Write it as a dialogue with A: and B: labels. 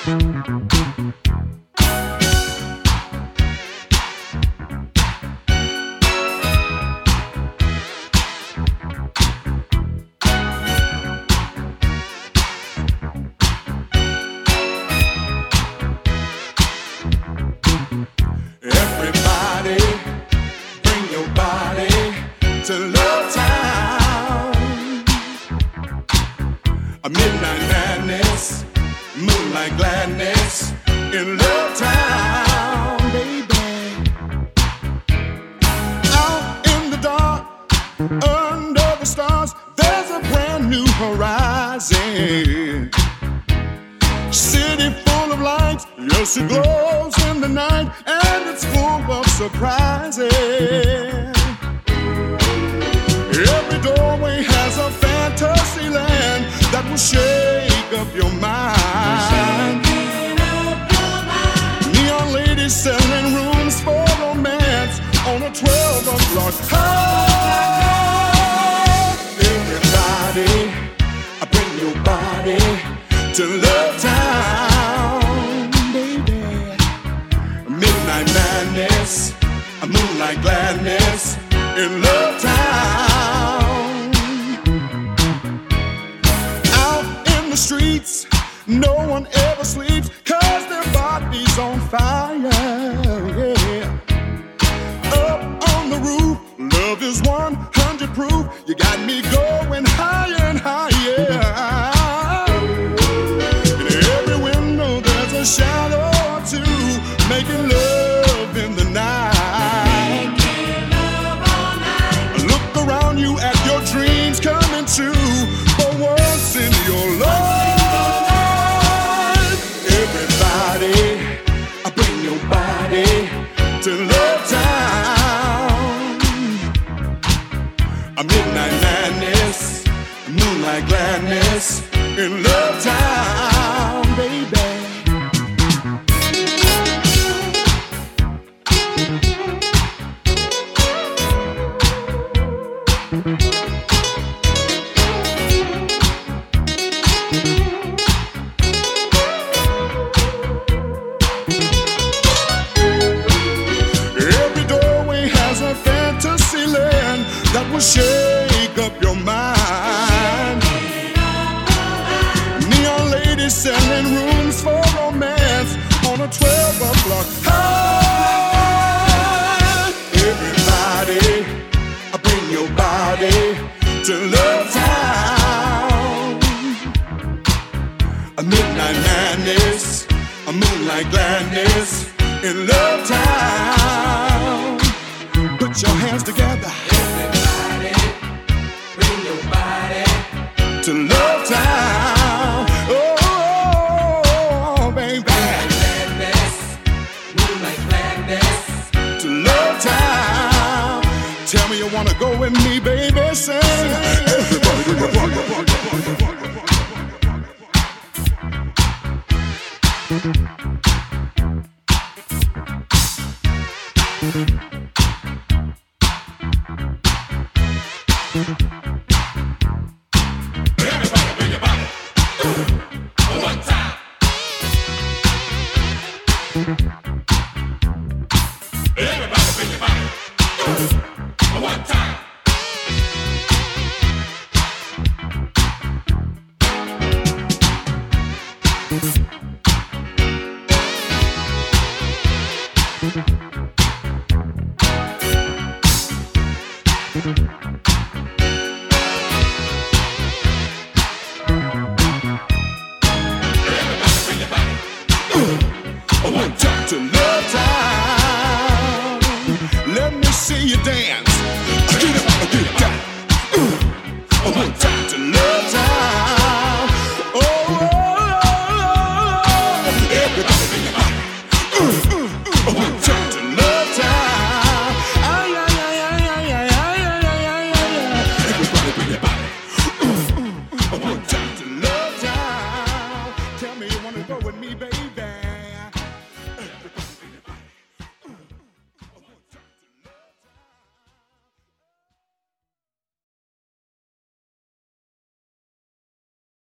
A: Everybody, bring your body to Love Town. A midnight madness, moonlight gladness in Love Town, baby. Out in the dark, under the stars, there's a brand new horizon. City full of lights, yes, it glows in the night, and it's full of surprises. Every doorway has a fantasy land that will shake up your mind. Neon ladies selling rooms for romance on a 12 o'clock high. Everybody, bring your body to Love Town, baby. Midnight madness, a moonlight gladness in Love Town. Out in the streets, no one ever sleeps, 'cause their body's on fire, yeah. Up on the roof, love is 100 proof. You got me going higher and higher. Shadow or two, making love in the night.
B: Making love all night.
A: Look around you at your dreams coming true for once in your life. Everybody, bring your body to Love Town. A midnight madness, moonlight gladness in Love Town, baby. Every doorway has a fantasy land that will shake up your mind. Neon ladies selling rooms for romance on a 12 o'clock high. Everybody, bring your body to Love Town. A midnight madness, a moonlight gladness in Love Town. Put your hands together.
B: Everybody, bring your body
A: to Love Town. Oh, baby.
B: Gladness, moonlight gladness.
A: To Love Town. Tell me you wanna go with me, baby. Sing. Everybody, bring your body.
B: One time. Everybody bring your body. One time.
A: One time to Love Town. Let me see you dance. Get up, get down. One time to Love Town. Oh, everybody bring your body. One time to Love Town. Ay, ay, ay, ay, ay, ay, ay, ay, ay, ay. Everybody bring your body. One time to Love Town. Tell me you wanna go with me, baby.